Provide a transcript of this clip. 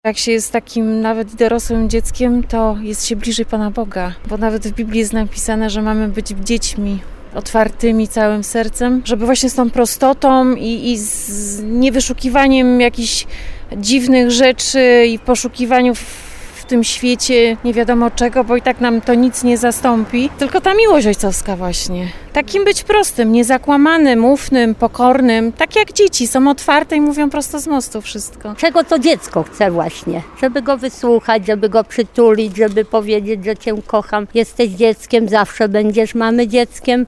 Jak się jest takim nawet dorosłym dzieckiem, to jest się bliżej Pana Boga, bo nawet w Biblii jest napisane, że mamy być dziećmi otwartymi całym sercem, żeby właśnie z tą prostotą i z niewyszukiwaniem jakichś dziwnych rzeczy i poszukiwaniu w tym świecie nie wiadomo czego, bo i tak nam to nic nie zastąpi, tylko ta miłość ojcowska właśnie. Takim być prostym, niezakłamanym, ufnym, pokornym, tak jak dzieci, są otwarte i mówią prosto z mostu wszystko. Czego to dziecko chce właśnie? Żeby go wysłuchać, żeby go przytulić, żeby powiedzieć, że Cię kocham, jesteś dzieckiem, zawsze będziesz mamy dzieckiem.